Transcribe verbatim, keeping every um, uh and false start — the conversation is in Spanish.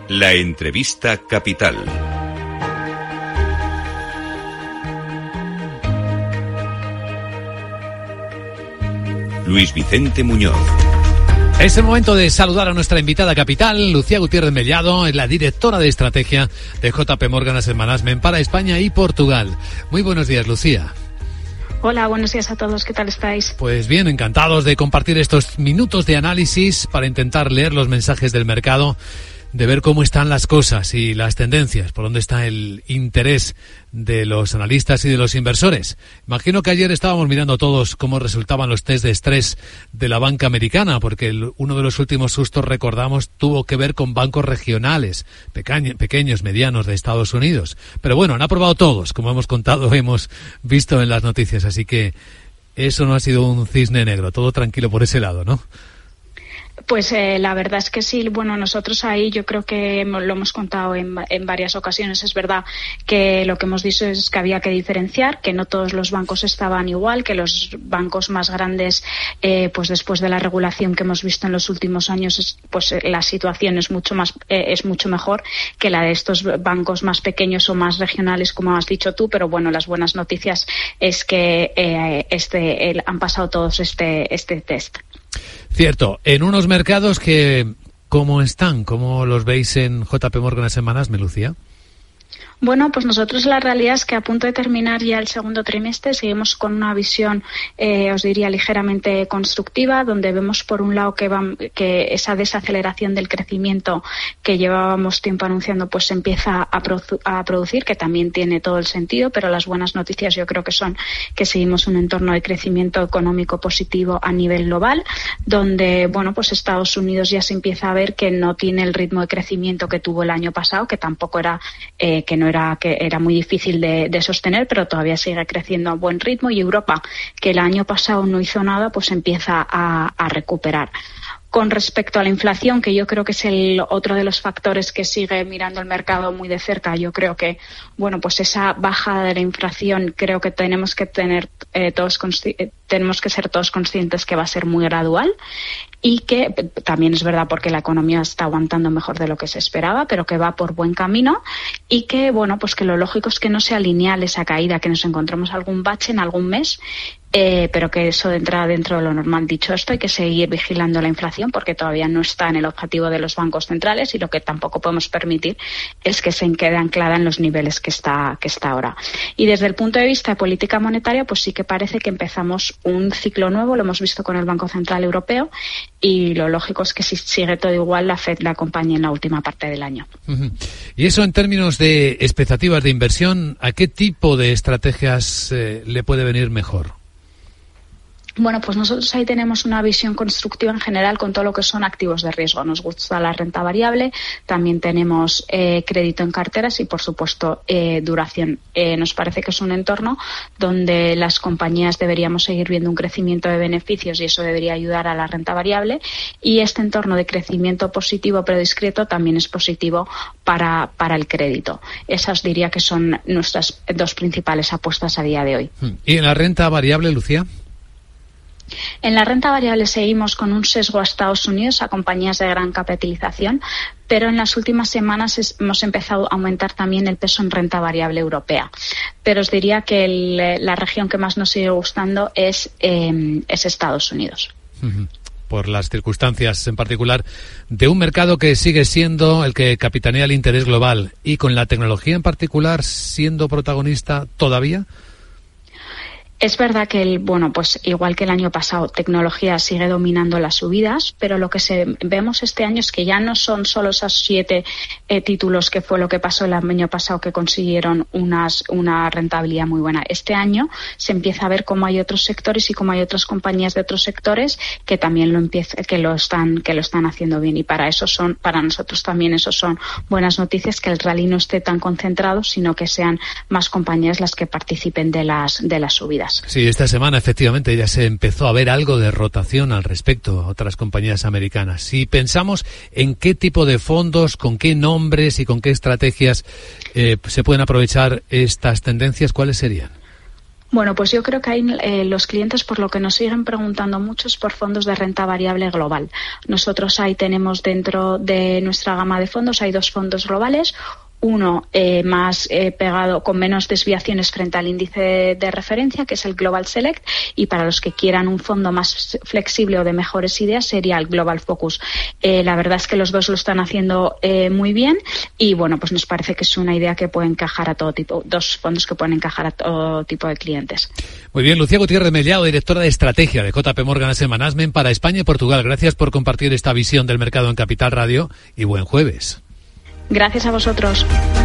La entrevista capital. Luis Vicente Muñoz. Es el momento de saludar a nuestra invitada capital, Lucía Gutiérrez Mellado, es la directora de estrategia de J P Morgan Asset Management para España y Portugal. Muy buenos días, Lucía. Hola, buenos días a todos, ¿qué tal estáis? Pues bien, encantados de compartir estos minutos de análisis para intentar leer los mensajes del mercado, de ver cómo están las cosas y las tendencias, por dónde está el interés de los analistas y de los inversores. Imagino que ayer estábamos mirando todos cómo resultaban los test de estrés de la banca americana, porque el, uno de los últimos sustos, recordamos, tuvo que ver con bancos regionales, pequeño, pequeños, medianos de Estados Unidos. Pero bueno, han aprobado todos, como hemos contado, hemos visto en las noticias, así que eso no ha sido un cisne negro, todo tranquilo por ese lado, ¿no? Pues eh, la verdad es que sí, bueno, nosotros ahí yo creo que lo hemos contado en, en varias ocasiones. Es verdad que lo que hemos dicho es que había que diferenciar, que no todos los bancos estaban igual, que los bancos más grandes, eh, pues después de la regulación que hemos visto en los últimos años, pues la situación es mucho más, eh, es mucho mejor que la de estos bancos más pequeños o más regionales, como has dicho tú. Pero bueno, las buenas noticias es que eh, este, el, han pasado todos este, este test. Cierto, en unos mercados que, ¿cómo están? ¿Cómo los veis en J P Morgan Asset Management, Lucía? Bueno, pues nosotros la realidad es que a punto de terminar ya el segundo trimestre seguimos con una visión, eh, os diría, ligeramente constructiva, donde vemos por un lado que, van, que esa desaceleración del crecimiento que llevábamos tiempo anunciando pues empieza a, produ- a producir, que también tiene todo el sentido, pero las buenas noticias yo creo que son que seguimos un entorno de crecimiento económico positivo a nivel global, donde, bueno, pues Estados Unidos ya se empieza a ver que no tiene el ritmo de crecimiento que tuvo el año pasado, que tampoco era, eh, que no era que era muy difícil de, de sostener, pero todavía sigue creciendo a buen ritmo, y Europa, que el año pasado no hizo nada, pues empieza a, a recuperar. Con respecto a la inflación, que yo creo que es el otro de los factores que sigue mirando el mercado muy de cerca, yo creo que, bueno, pues esa bajada de la inflación creo que tenemos que tener eh, todos consci- tenemos que ser todos conscientes que va a ser muy gradual, y que también es verdad porque la economía está aguantando mejor de lo que se esperaba, pero que va por buen camino, y que, bueno, pues que lo lógico es que no sea lineal esa caída, que nos encontremos algún bache en algún mes, eh, pero que eso entra dentro de lo normal. Dicho esto, hay que seguir vigilando la inflación porque todavía no está en el objetivo de los bancos centrales, y lo que tampoco podemos permitir es que se quede anclada en los niveles que está, que está ahora. Y desde el punto de vista de política monetaria, pues sí que parece que empezamos un ciclo nuevo, lo hemos visto con el Banco Central Europeo, y lo lógico es que si sigue todo igual, la Fed la acompañe en la última parte del año. Uh-huh. Y eso en términos de expectativas de inversión, ¿a qué tipo de estrategias eh, le puede venir mejor? Bueno, pues nosotros ahí tenemos una visión constructiva en general con todo lo que son activos de riesgo. Nos gusta la renta variable, también tenemos eh, crédito en carteras y, por supuesto, eh, duración. Eh, nos parece que es un entorno donde las compañías deberíamos seguir viendo un crecimiento de beneficios, y eso debería ayudar a la renta variable. Y este entorno de crecimiento positivo pero discreto también es positivo para, para el crédito. Esas diría que son nuestras dos principales apuestas a día de hoy. ¿Y en la renta variable, Lucía? En la renta variable seguimos con un sesgo a Estados Unidos, a compañías de gran capitalización, pero en las últimas semanas es, hemos empezado a aumentar también el peso en renta variable europea. Pero os diría que el, la región que más nos sigue gustando es, eh, es Estados Unidos. Uh-huh. Por las circunstancias en particular de un mercado que sigue siendo el que capitanea el interés global, y con la tecnología en particular siendo protagonista todavía. Es verdad que, el, bueno, pues igual que el año pasado, tecnología sigue dominando las subidas, pero lo que se, vemos este año es que ya no son solo esos siete eh, títulos que fue lo que pasó el año pasado, que consiguieron unas, una rentabilidad muy buena. Este año se empieza a ver cómo hay otros sectores y cómo hay otras compañías de otros sectores que también lo empieza, que lo están, que lo están haciendo bien, y para eso son, para nosotros también eso son buenas noticias, que el rally no esté tan concentrado, sino que sean más compañías las que participen de las, de las subidas. Sí, esta semana efectivamente ya se empezó a ver algo de rotación al respecto a otras compañías americanas. Si pensamos en qué tipo de fondos, con qué nombres y con qué estrategias eh, se pueden aprovechar estas tendencias, ¿cuáles serían? Bueno, pues yo creo que hay eh, los clientes, por lo que nos siguen preguntando mucho, es por fondos de renta variable global. Nosotros ahí tenemos dentro de nuestra gama de fondos, hay dos fondos globales. Uno eh, más eh, pegado, con menos desviaciones frente al índice de referencia, que es el Global Select, y para los que quieran un fondo más flexible o de mejores ideas sería el Global Focus. Eh, la verdad es que los dos lo están haciendo eh, muy bien y bueno, pues nos parece que es una idea que puede encajar a todo tipo, dos fondos que pueden encajar a todo tipo de clientes. Muy bien, Lucía Gutiérrez Mellado, directora de estrategia de J P Morgan Asset Management para España y Portugal. Gracias por compartir esta visión del mercado en Capital Radio y buen jueves. Gracias a vosotros.